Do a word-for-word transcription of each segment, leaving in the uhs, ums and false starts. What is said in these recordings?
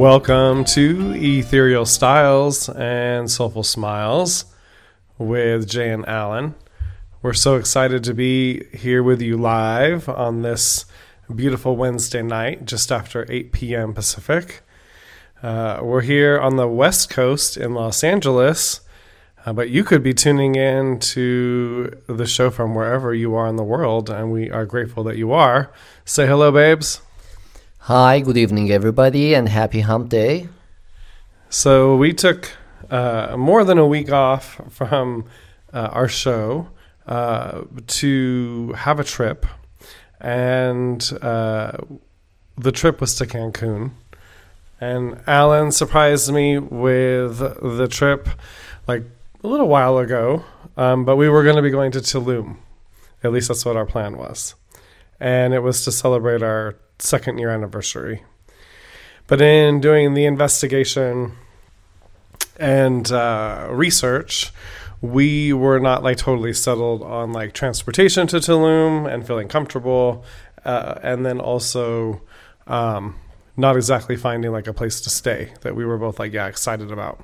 Welcome to Ethereal Styles and Soulful Smiles with Jay and Alan. We're so excited to be here with you live on this beautiful Wednesday night, just after eight p.m. Pacific. Uh, we're here on the West Coast in Los Angeles, uh, but you could be tuning in to the show from wherever you are in the world, and we are grateful that you are. Say hello, babes. Hi, good evening, everybody, and happy hump day. So we took uh, more than a week off from uh, our show uh, to have a trip, and uh, the trip was to Cancun. And Alan surprised me with the trip like a little while ago, um, but we were going to be going to Tulum. At least that's what our plan was. And it was to celebrate our second year anniversary. But in doing the investigation and uh, research, we were not like totally settled on like transportation to Tulum and feeling comfortable, uh, and then also um, not exactly finding like a place to stay that we were both like yeah excited about.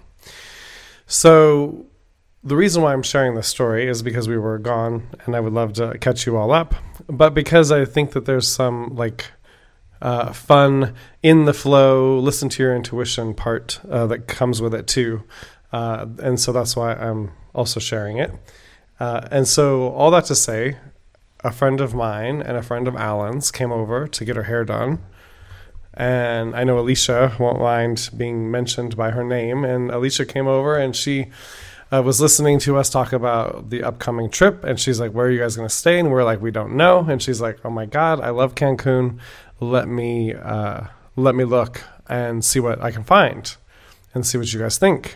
So the reason why I'm sharing this story is because we were gone, and I would love to catch you all up, but because I think that there's some like Uh, fun, in the flow, listen to your intuition part uh, that comes with it too. Uh, and so that's why I'm also sharing it. Uh, and so all that to say, a friend of mine and a friend of Alan's came over to get her hair done. And I know Alicia won't mind being mentioned by her name. And Alicia came over and she uh, was listening to us talk about the upcoming trip. And she's like, where are you guys going to stay? And we're like, we don't know. And she's like, oh my God, I love Cancun. Let me uh, let me look and see what I can find and see what you guys think.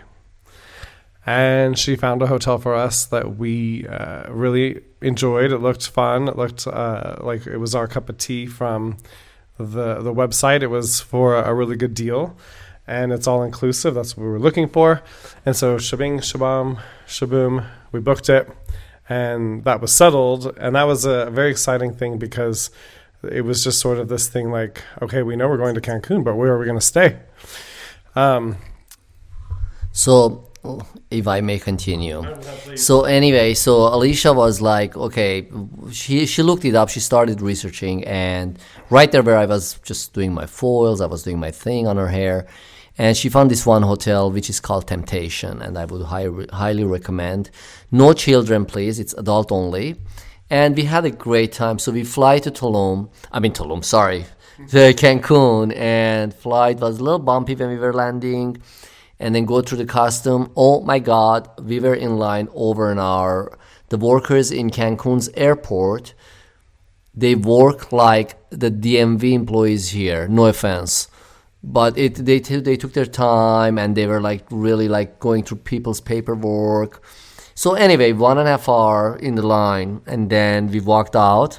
And she found a hotel for us that we uh, really enjoyed. It looked fun. It looked uh, like it was our cup of tea from the the website. It was for a really good deal, and it's all inclusive. That's what we were looking for. And so shabing, shabam, shaboom, we booked it, and that was settled. And that was a very exciting thing because it was just sort of this thing like, okay, we know we're going to Cancun, but where are we going to stay? Um, so if I may continue. So anyway, so Alicia was like, okay, she, she looked it up. She started researching, and right there where I was just doing my foils, I was doing my thing on her hair, and she found this one hotel which is called Temptation, and I would high, highly recommend. No children, please. It's adult only. And we had a great time. So we fly to Tulum. I mean Tulum, sorry. To Cancun. And flight was a little bumpy when we were landing. And then go through the custom. Oh my God. We were in line over an hour. The workers in Cancun's airport, they work like the D M V employees here. No offense. But it they t- they took their time, and they were like really like going through people's paperwork. So anyway, one and a half hour in the line, and then we walked out.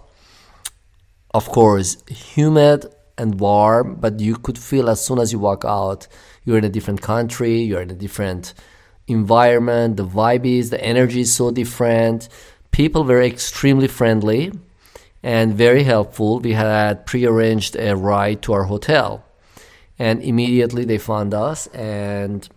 Of course, humid and warm, but you could feel as soon as you walk out, you're in a different country, you're in a different environment, the vibe is, the energy is so different. People were extremely friendly and very helpful. We had prearranged a ride to our hotel, and immediately they found us, and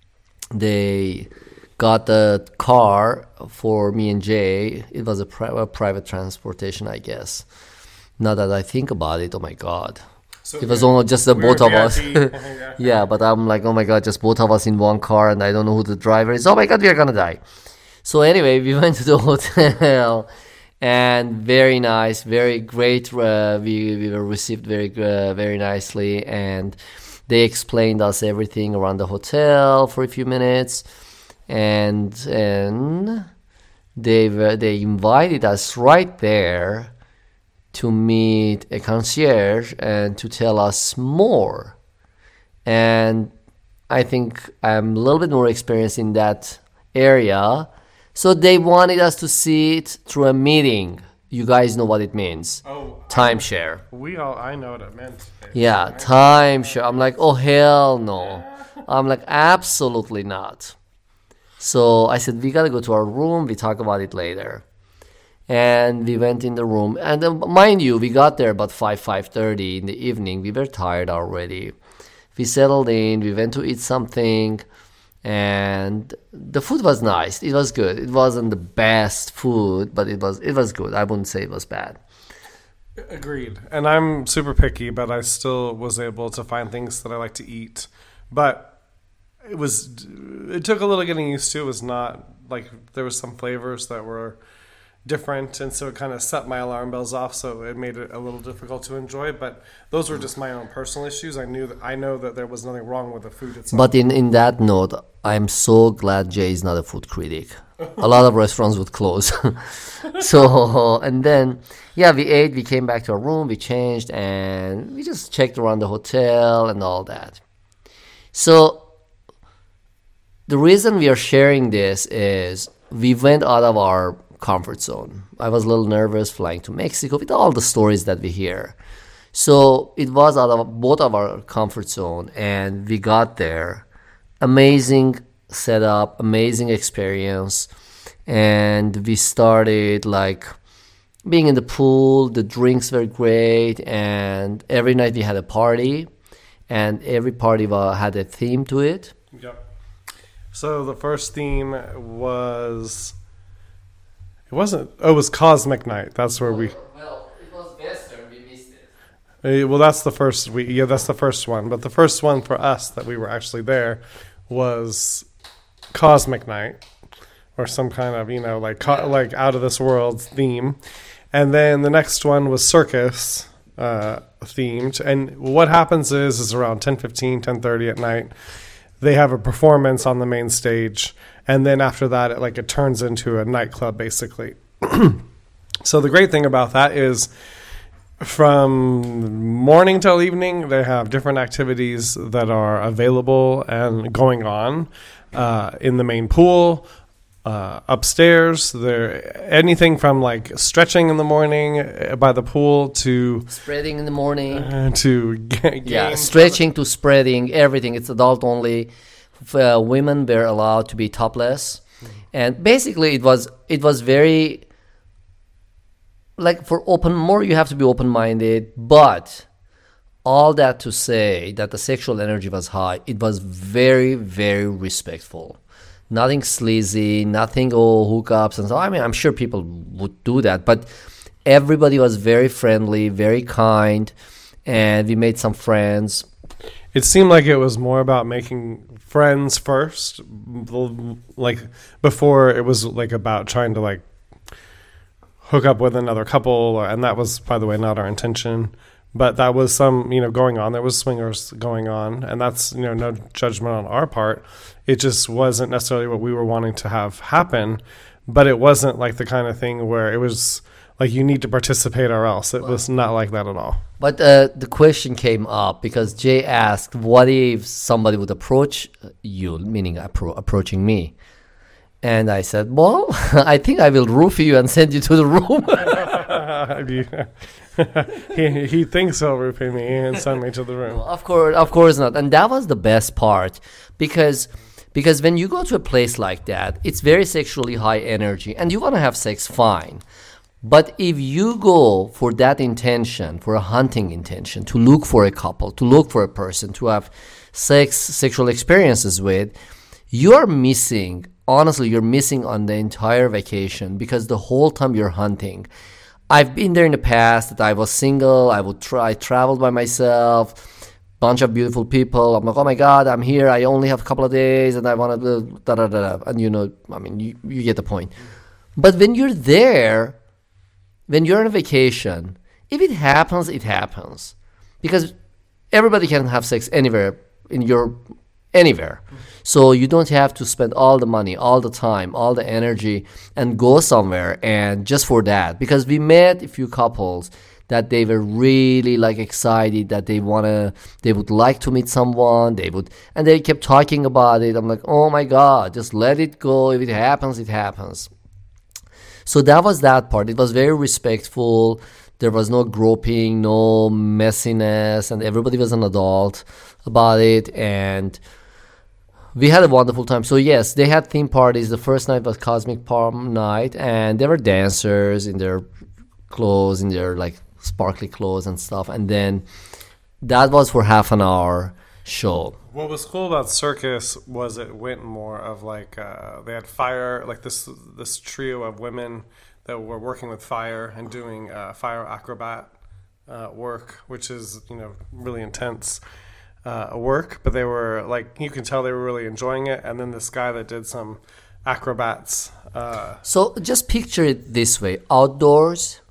they got the car for me and Jay. It was a, pri- a private transportation, I guess. Now that I think about it, oh my God. So it was only just the both of us. Yeah, but I'm like, oh my God, just both of us in one car, and I don't know who the driver is. Oh my God, we are going to die. So anyway, we went to the hotel, and very nice, very great. Uh, we, we were received very, uh, very nicely, and they explained us everything around the hotel for a few minutes. And then they were, they invited us right there to meet a concierge and to tell us more. And I think I'm a little bit more experienced in that area. So they wanted us to see it through a meeting. You guys know what it means. Oh, timeshare. We all, I know what it meant. Yeah, timeshare. I'm like, oh, hell no. I'm like, absolutely not. So I said, we got to go to our room. We talk about it later. And we went in the room. And uh, mind you, we got there about five, five thirty in the evening. We were tired already. We settled in. We went to eat something, and the food was nice. It was good. It wasn't the best food, but it was it was good. I wouldn't say it was bad. Agreed. And I'm super picky, but I still was able to find things that I like to eat. But it was it took a little getting used to. It was not like there was some flavors that were different, and so it kind of set my alarm bells off, so it made it a little difficult to enjoy. But those were just my own personal issues. I knew that I know that there was nothing wrong with the food itself. But in, in that note, I'm so glad Jay is not a food critic. A lot of restaurants would close. So, and then, yeah, we ate, we came back to our room, we changed, and we just checked around the hotel and all that. So, the reason we are sharing this is we went out of our comfort zone. I was a little nervous flying to Mexico with all the stories that we hear. So it was out of both of our comfort zone, and we got there. Amazing setup, amazing experience, and we started like being in the pool. The drinks were great, and every night we had a party, and every party had a theme to it. Yep. So the first theme was, it wasn't, oh, it was Cosmic Night. That's where we... Well, it was Western, we missed it. Uh, Well, that's the first, we, yeah, that's the first one. But the first one for us that we were actually there was Cosmic Night, or some kind of, you know, like co- like out of this world theme. And then the next one was circus uh, themed. And what happens is, is around ten fifteen, ten thirty at night, they have a performance on the main stage, and then after that, it like it turns into a nightclub, basically. So the great thing about that is, from morning till evening, they have different activities that are available and going on uh, in the main pool, uh, upstairs. There anything from like stretching in the morning by the pool to Spreading in the morning. uh, to ga- Yeah, games. stretching to spreading, everything. It's adult only. F- Uh, women were allowed to be topless, and basically it was it was very like for open. More you have to be open minded, but all that to say that the sexual energy was high. It was very very respectful. Nothing sleazy, nothing oh hookups and so. I mean, I'm sure people would do that, but everybody was very friendly, very kind, and we made some friends. It seemed like it was more about making friends first, like before it was like about trying to like hook up with another couple, and that was, by the way, not our intention. But that was some, you know, going on. There was swingers going on, and that's, you know, no judgment on our part. It just wasn't necessarily what we were wanting to have happen, but it wasn't like the kind of thing where it was like you need to participate or else. It was not like that at all. But uh, the question came up because Jay asked, what if somebody would approach you, meaning appro- approaching me? And I said, well, I think I will roofie you and send you to the room. he, he thinks he'll roofie me and send me to the room. Of course, of course not. And that was the best part because because when you go to a place like that, it's very sexually high energy and you want to have sex, fine. But if you go for that intention, for a hunting intention, to look for a couple, to look for a person, to have sex, sexual experiences with, you're missing, honestly, you're missing on the entire vacation because the whole time you're hunting. I've been there in the past that I was single, I would try, I traveled by myself, bunch of beautiful people. I'm like, oh my God, I'm here, I only have a couple of days and I want to, da da da da. And you know, I mean, you, you get the point. But when you're there, when you're on a vacation, if it happens, it happens. Because everybody can have sex anywhere, in your, anywhere. So you don't have to spend all the money, all the time, all the energy, and go somewhere and just for that. Because we met a few couples that they were really like excited that they wanna, they would like to meet someone, they would, and they kept talking about it. I'm like, oh my God, just let it go. If it happens, it happens. So that was that part. It was very respectful. There was no groping, no messiness, and everybody was an adult about it. And we had a wonderful time. So yes, they had theme parties. The first night was Cosmic Palm Night, and there were dancers in their clothes, in their like sparkly clothes and stuff. And then that was for half an hour. show. What was cool about Circus was it went more of like uh, they had fire, like this this trio of women that were working with fire and doing uh, fire acrobat uh, work, which is, you know, really intense uh, work. But they were like, you can tell they were really enjoying it. And then this guy that did some acrobats. Uh, so just picture it this way: outdoors,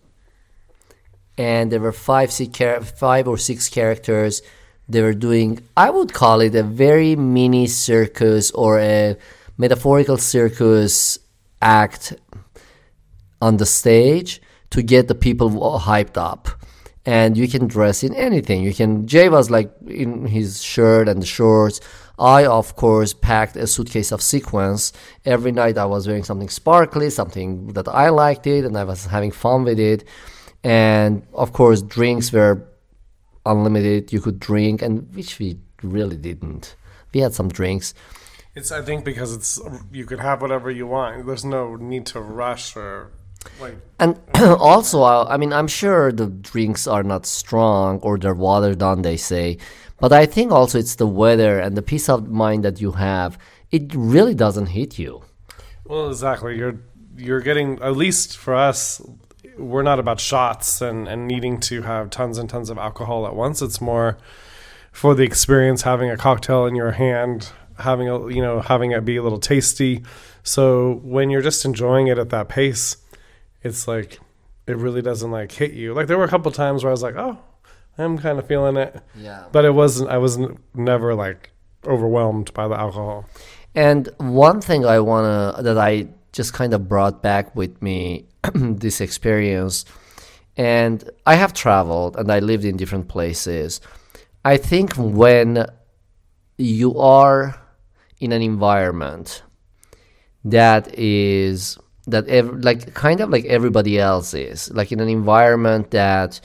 and there were five, six, five or six characters. They were doing, I would call it a very mini circus or a metaphorical circus act on the stage to get the people hyped up. And you can dress in anything. You can, Jay was like in his shirt and the shorts. I, of course, packed a suitcase of sequins. Every night I was wearing something sparkly, something that I liked it, and I was having fun with it. And, of course, drinks were unlimited. You could drink, and which we really didn't. We had some drinks. It's, I think, because it's you could have whatever you want. There's no need to rush or like. And also, I mean, I'm sure the drinks are not strong or they're watered down, they say. But I think also it's the weather and the peace of mind that you have. It really doesn't hit you. Well, exactly. You're you're getting, at least for us, we're not about shots and, and needing to have tons and tons of alcohol at once. It's more for the experience, having a cocktail in your hand, having a, you know, having it be a little tasty. So when you're just enjoying it at that pace, it's like, it really doesn't like hit you. Like there were a couple times where I was like, oh, I'm kind of feeling it. Yeah. But it wasn't, I wasn't never like overwhelmed by the alcohol. And one thing I want to, that I just kind of brought back with me, this experience, and I have traveled and I lived in different places. I think when you are in an environment that is that ev- like kind of like everybody else is, like in an environment that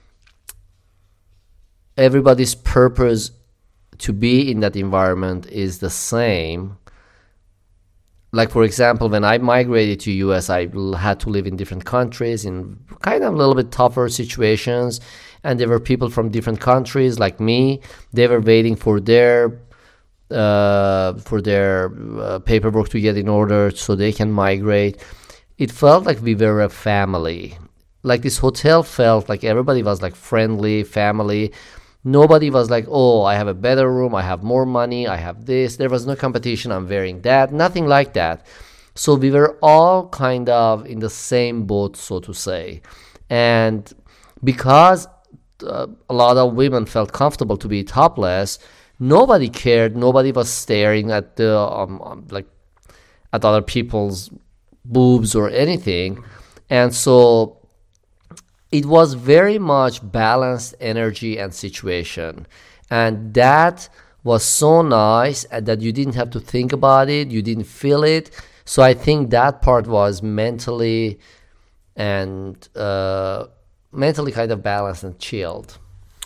everybody's purpose to be in that environment is the same. Like, for example, when I migrated to U S, I had to live in different countries in kind of a little bit tougher situations. And there were people from different countries like me. They were waiting for their uh, for their uh, paperwork to get in order so they can migrate. It felt like we were a family. Like this hotel felt like everybody was like friendly, family. Nobody was like, oh, I have a better room, I have more money, I have this. There was no competition, I'm wearing that. Nothing like that. So we were all kind of in the same boat, so to say. And because uh, a lot of women felt comfortable to be topless, nobody cared. Nobody was staring at the um, um, like at other people's boobs or anything. And so it was very much balanced energy and situation. And that was so nice that you didn't have to think about it. You didn't feel it. So I think that part was mentally and uh, mentally kind of balanced and chilled.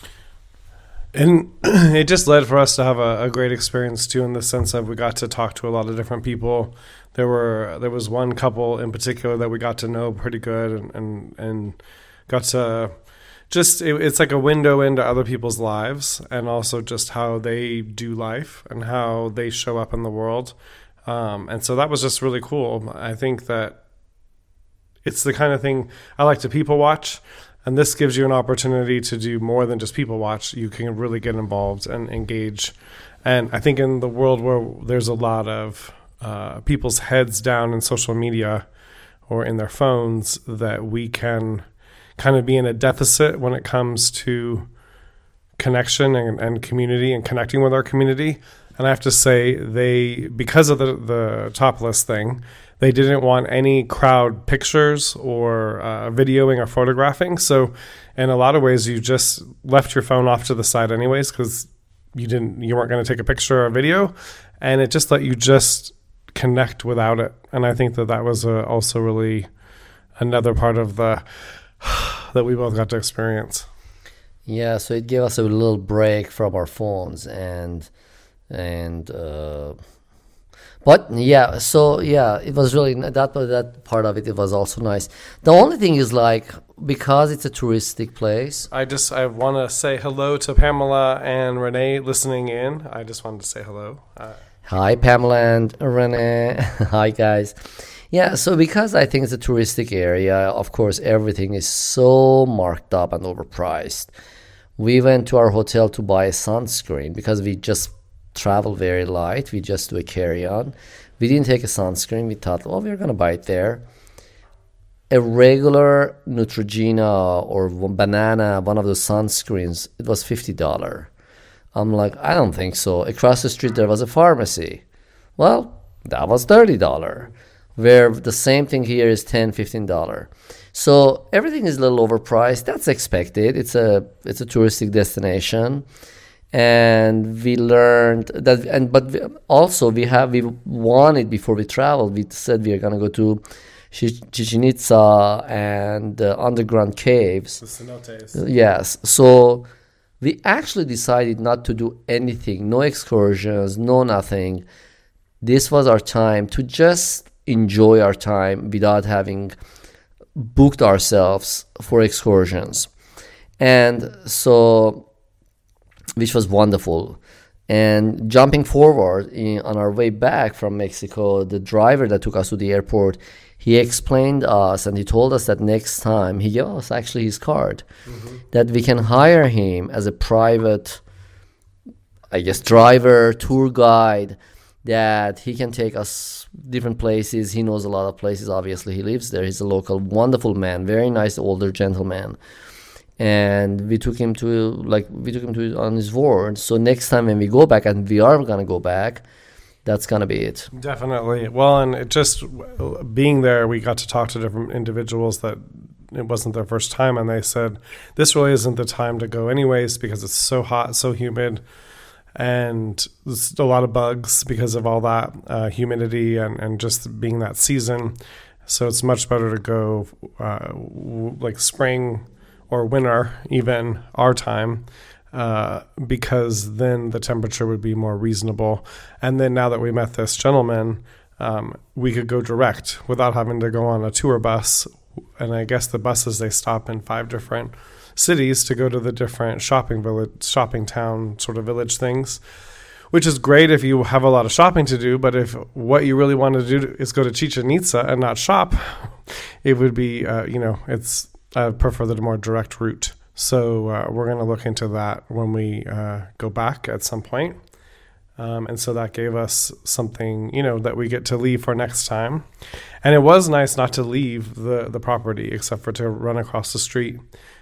And it just led for us to have a, a great experience too, in the sense of we got to talk to a lot of different people. There were there was one couple in particular that we got to know pretty good, and and, and got to just it, it's like a window into other people's lives, and also just how they do life and how they show up in the world. Um, and so that was just really cool. I think that it's the kind of thing I like to people watch. And this gives you an opportunity to do more than just people watch. You can really get involved and engage. And I think in the world where there's a lot of uh, people's heads down in social media or in their phones, that we can kind of be in a deficit when it comes to connection and, and community and connecting with our community. And I have to say, they, because of the, the topless thing, they didn't want any crowd pictures or uh, videoing or photographing. So in a lot of ways, you just left your phone off to the side anyways, because you didn't, you weren't going to take a picture or a video, and it just let you just connect without it. And I think that that was uh, also really another part of the that we both got to experience. Yeah, so it gave us a little break from our phones, and and uh, But yeah, so yeah, it was really that that part of it. It was also nice. The only thing is like because it's a touristic place. I just I want to say hello to Pamela and Renee listening in. I just wanted to say hello. Uh, Hi, Pamela and Renee. Hi, guys. Yeah, so because I think it's a touristic area, of course, everything is so marked up and overpriced. We went to our hotel to buy a sunscreen because we just travel very light. We just do a carry-on. We didn't take a sunscreen. We thought, well, we're going to buy it there. A regular Neutrogena or banana, one of those sunscreens, it was fifty dollars. I'm like, I don't think so. Across the street, there was a pharmacy. Well, that was thirty dollars. Where the same thing here is ten dollars, fifteen dollars. So everything is a little overpriced. That's expected. It's a it's a touristic destination. And we learned that, and but we, also we have we wanted before we traveled. We said we are gonna go to Chichen Itza and uh, underground caves. The cenotes. Yes. So we actually decided not to do anything, no excursions, no nothing. This was our time to just enjoy our time without having booked ourselves for excursions, and so. Which was wonderful. And jumping forward in, on our way back from Mexico, the driver that took us to the airport, he explained us and he told us that next time, he gave us actually his card, mm-hmm. that we can hire him as a private, I guess, driver, tour guide, that he can take us different places. He knows a lot of places. Obviously, he lives there. He's a local, wonderful man, very nice older gentleman. And we took him to like we took him to on his word. So next time when we go back, and we are gonna go back, that's gonna be it. Definitely. Well, and it just being there, we got to talk to different individuals that it wasn't their first time, and they said this really isn't the time to go anyways because it's so hot, so humid, and there's a lot of bugs because of all that uh, humidity and and just being that season. So it's much better to go uh, w- like spring. Or winter, even our time, uh, because then the temperature would be more reasonable. And then now that we met this gentleman, um, we could go direct without having to go on a tour bus. And I guess the buses, they stop in five different cities to go to the different shopping village, shopping town sort of village things, which is great if you have a lot of shopping to do. But if what you really want to do is go to Chichen Itza and not shop, it would be, uh, you know, it's, I prefer the more direct route. So uh, we're going to look into that when we uh, go back at some point. Um, and so that gave us something, you know, that we get to leave for next time. And it was nice not to leave the, the property except for to run across the street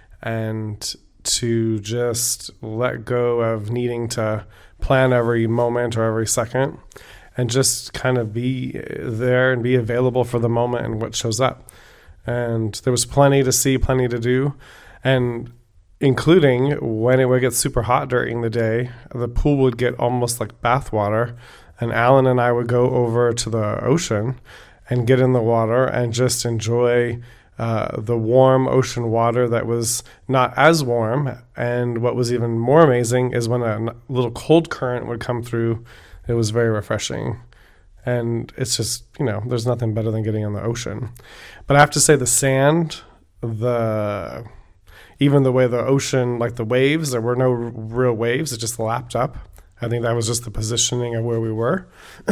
and to just let go of needing to plan every moment or every second and just kind of be there and be available for the moment and what shows up. And there was plenty to see, plenty to do, and including when it would get super hot during the day, the pool would get almost like bath water, and Alan and I would go over to the ocean and get in the water and just enjoy uh, the warm ocean water that was not as warm. And what was even more amazing is when a little cold current would come through, it was very refreshing. And it's just, you know, there's nothing better than getting in the ocean. But I have to say the sand, the even the way the ocean, like the waves, there were no r- real waves. It just lapped up. I think that was just the positioning of where we were.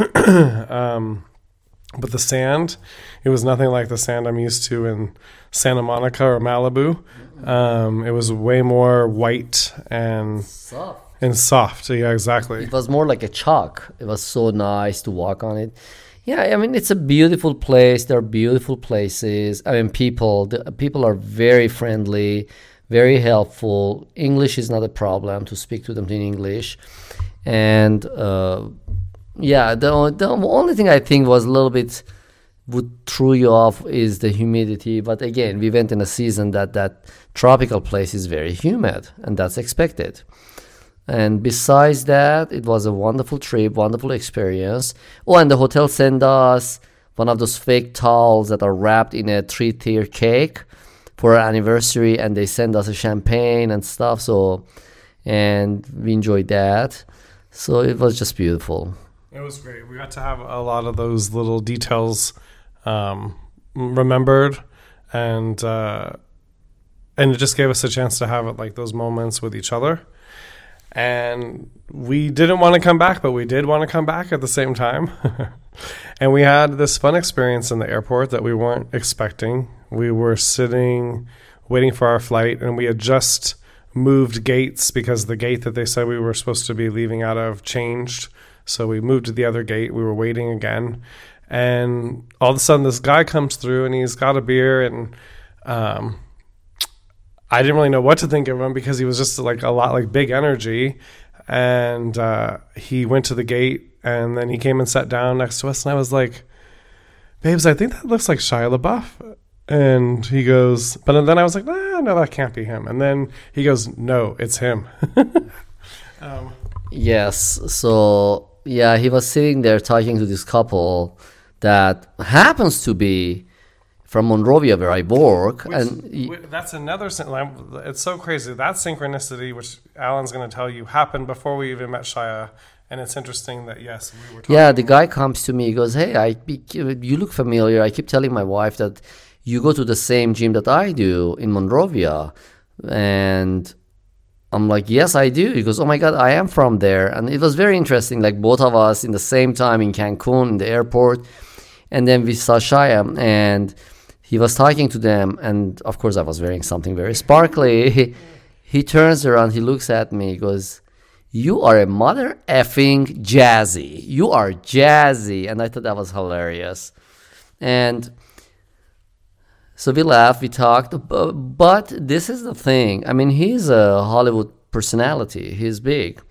um, but the sand, it was nothing like the sand I'm used to in Santa Monica or Malibu. Um, it was way more white and Soft. And soft, yeah, exactly. It was more like a chalk. It was so nice to walk on it. Yeah, I mean, it's a beautiful place. There are beautiful places. I mean, people, the people are very friendly, very helpful. English is not a problem to speak to them in English. And uh, yeah, the, the only thing I think was a little bit would throw you off is the humidity. But again, we went in a season that that tropical place is very humid, and that's expected. And besides that, it was a wonderful trip, wonderful experience. Oh, and the hotel sent us one of those fake towels that are wrapped in a three-tier cake for our anniversary, and they sent us a champagne and stuff. So, and we enjoyed that. So it was just beautiful. It was great. We got to have a lot of those little details um, remembered, and uh, and it just gave us a chance to have like those moments with each other. And we didn't want to come back, but we did want to come back at the same time. And we had this fun experience in the airport that we weren't expecting. We were sitting, waiting for our flight, and we had just moved gates because the gate that they said we were supposed to be leaving out of changed. So we moved to the other gate. We were waiting again. And all of a sudden, this guy comes through, and he's got a beer, and um, I didn't really know what to think of him because he was just like a lot like big energy. And uh, he went to the gate, and then he came and sat down next to us, and I was like, babes, I think that looks like Shia LaBeouf. And he goes, but then I was like, nah, no, that can't be him. And then he goes, no, it's him. um, yes. So, yeah, he was sitting there talking to this couple that happens to be from Monrovia, where I work. Which, and that's another, it's so crazy. That synchronicity, which Alan's going to tell you, happened before we even met Shia. And it's interesting that, yes, we were talking. Yeah, the guy comes to me. He goes, hey, I, you look familiar. I keep telling my wife that you go to the same gym that I do in Monrovia. And I'm like, yes, I do. He goes, oh, my God, I am from there. And it was very interesting, like both of us in the same time in Cancun, in the airport. And then we saw Shia, and he was talking to them. And, of course, I was wearing something very sparkly. He, he turns around, he looks at me, he goes, you are a mother effing jazzy. You are jazzy. And I thought that was hilarious. And so we laughed, we talked, but this is the thing. I mean, he's a Hollywood personality. He's big.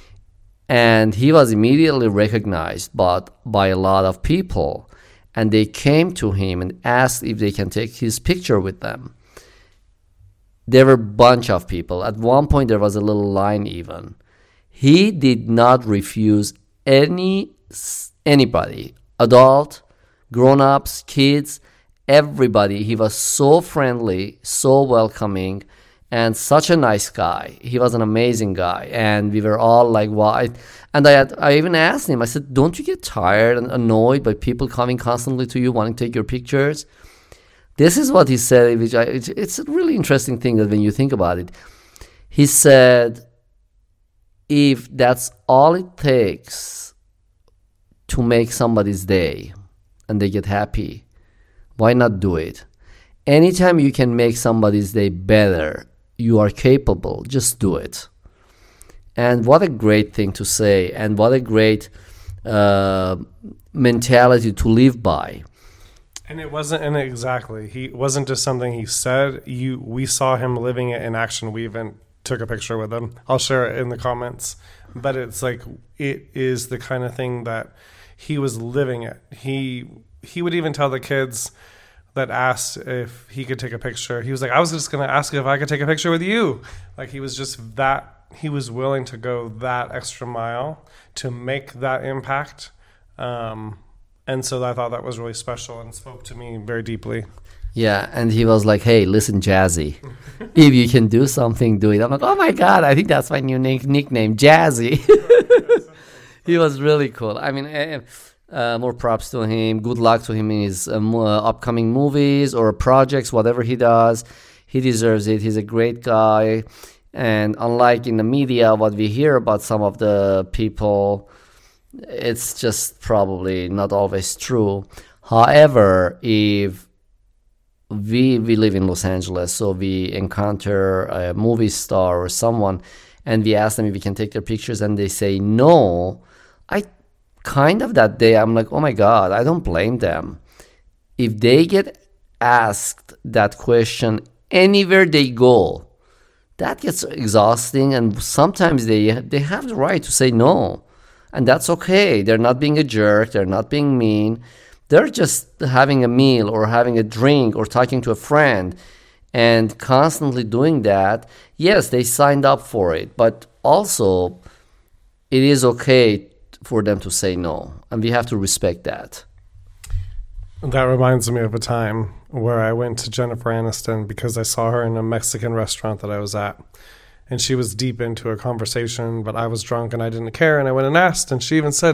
And he was immediately recognized by, by a lot of people. And they came to him and asked if they can take his picture with them. There were a bunch of people. At one point, there was a little line even. He did not refuse any anybody, adult, grown-ups, kids, everybody. He was so friendly, so welcoming, and such a nice guy. He was an amazing guy, and we were all like, "Why?" And I, had, I even asked him. I said, "Don't you get tired and annoyed by people coming constantly to you, wanting to take your pictures?" This is what he said, which I, it's a really interesting thing that when you think about it. He said, if that's all it takes to make somebody's day and they get happy, why not do it? Anytime you can make somebody's day better, you are capable, just do it. And what a great thing to say, and what a great uh, mentality to live by. And it wasn't, and exactly, he it wasn't just something he said. You, we saw him living it in action. We even took a picture with him. I'll share it in the comments. But it's like, it is the kind of thing that he was living it. He he would even tell the kids that asked if he could take a picture. He was like, I was just going to ask if I could take a picture with you. Like, he was just that, he was willing to go that extra mile to make that impact. Um, and so I thought that was really special and spoke to me very deeply. Yeah, and he was like, hey, listen, Jazzy, if you can do something, do it. I'm like, oh my God, I think that's my new nick- nickname, Jazzy. He was really cool. I mean, uh, more props to him. Good luck to him in his uh, upcoming movies or projects, whatever he does. He deserves it. He's a great guy. And unlike in the media, what we hear about some of the people, it's just probably not always true. However, if we we live in Los Angeles, so we encounter a movie star or someone, and we ask them if we can take their pictures, and they say no, I kind of that day, I'm like, oh my God, I don't blame them. If they get asked that question anywhere they go, that gets exhausting, and sometimes they they have the right to say no. And that's okay. They're not being a jerk. They're not being mean. They're just having a meal or having a drink or talking to a friend and constantly doing that. Yes, they signed up for it, but also it is okay for them to say no, and we have to respect that. That reminds me of a time where I went to Jennifer Aniston because I saw her in a Mexican restaurant that I was at. And she was deep into a conversation, but I was drunk and I didn't care. And I went and asked, and she even said,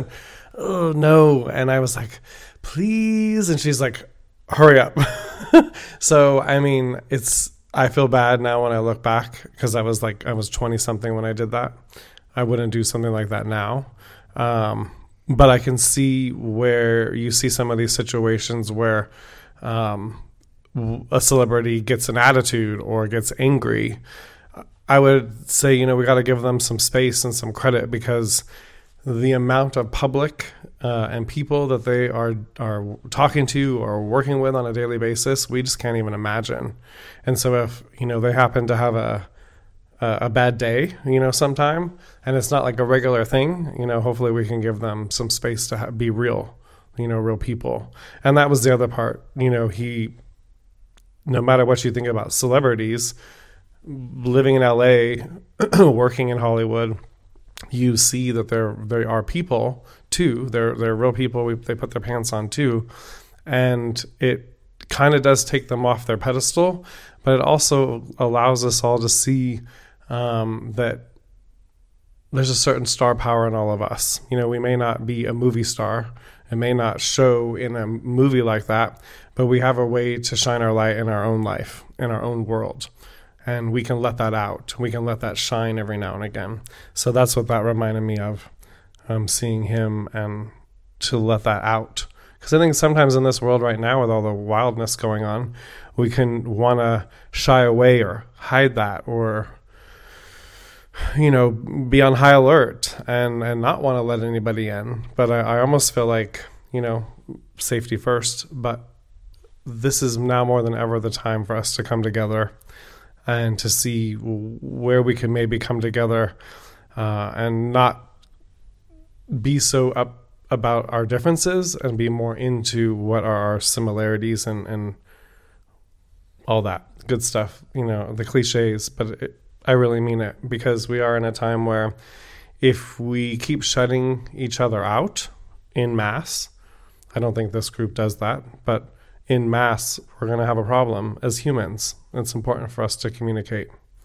oh no. And I was like, please. And she's like, hurry up. So, I mean, it's, I feel bad now when I look back because I was like, I was twenty something when I did that. I wouldn't do something like that now. Um, but I can see where you see some of these situations where um, a celebrity gets an attitude or gets angry. I would say, you know, we got to give them some space and some credit because the amount of public uh, and people that they are are talking to or working with on a daily basis, we just can't even imagine. And so if, you know, they happen to have a a bad day, you know, sometime, and it's not like a regular thing, you know, hopefully we can give them some space to ha- be real, you know, real people. And that was the other part, you know, he, no matter what you think about celebrities, living in L A, working in Hollywood, you see that there they are people too. They're they're real people. We, they put their pants on too, and it kind of does take them off their pedestal, but it also allows us all to see um, that there's a certain star power in all of us. You know, we may not be a movie star. It may not show in a movie like that, but we have a way to shine our light in our own life, in our own world. And we can let that out. We can let that shine every now and again. So that's what that reminded me of, um, seeing him and to let that out. Because I think sometimes in this world right now with all the wildness going on, we can want to shy away or hide that or, you know, be on high alert and, and not want to let anybody in. But I, I almost feel like, you know, safety first. But this is now more than ever the time for us to come together and to see where we can maybe come together uh, and not be so up about our differences and be more into what are our similarities and, and all that good stuff, you know, the cliches. But it, I really mean it, because we are in a time where if we keep shutting each other out in mass, I don't think this group does that, but in mass, we're going to have a problem as humans. It's important for us to communicate.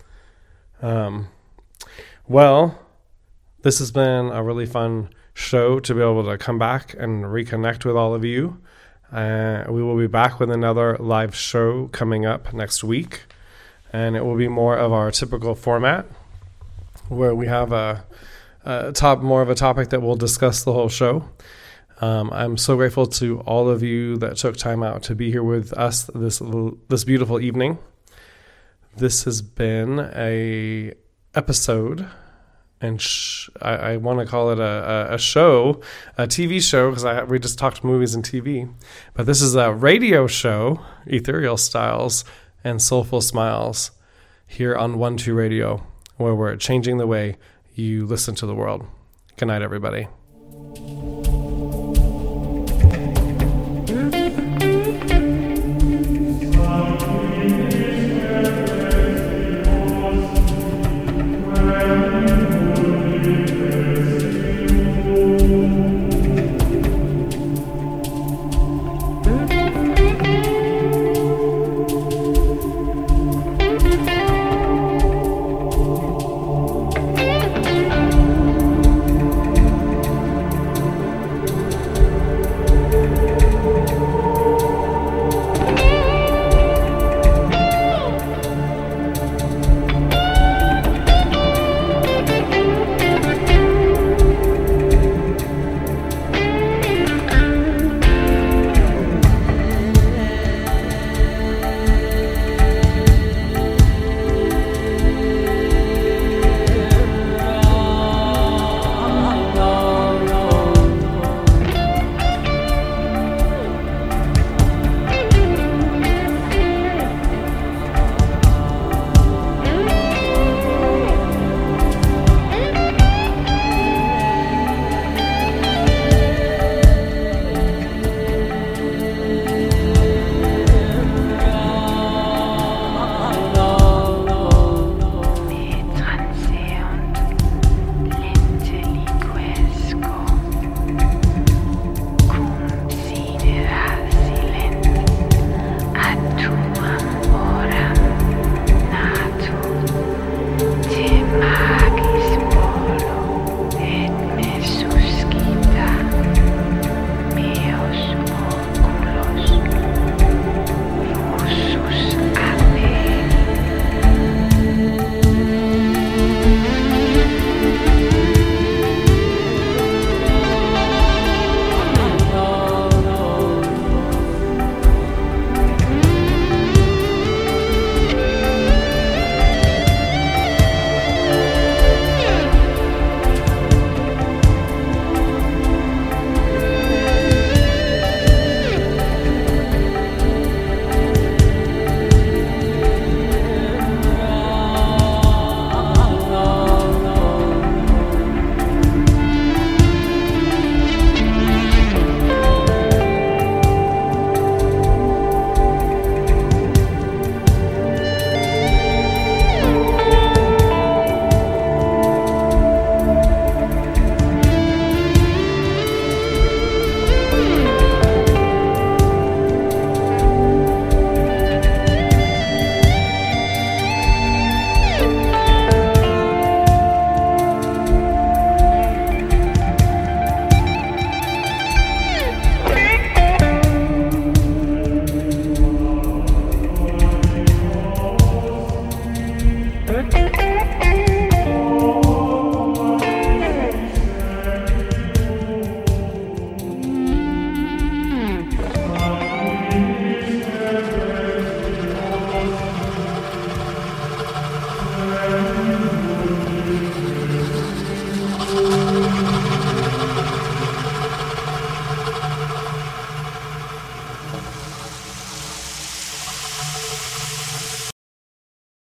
Um, well, this has been a really fun show to be able to come back and reconnect with all of you. Uh, we will be back with another live show coming up next week, and it will be more of our typical format where we have a, a top more of a topic that we'll discuss the whole show. Um, I'm so grateful to all of you that took time out to be here with us this this beautiful evening. This has been a episode, and sh- I, I want to call it a, a, a show, a T V show, because we just talked movies and T V. But this is a radio show, Ethereal Styles and Soulful Smiles, here on one two Radio, where we're changing the way you listen to the world. Good night, everybody.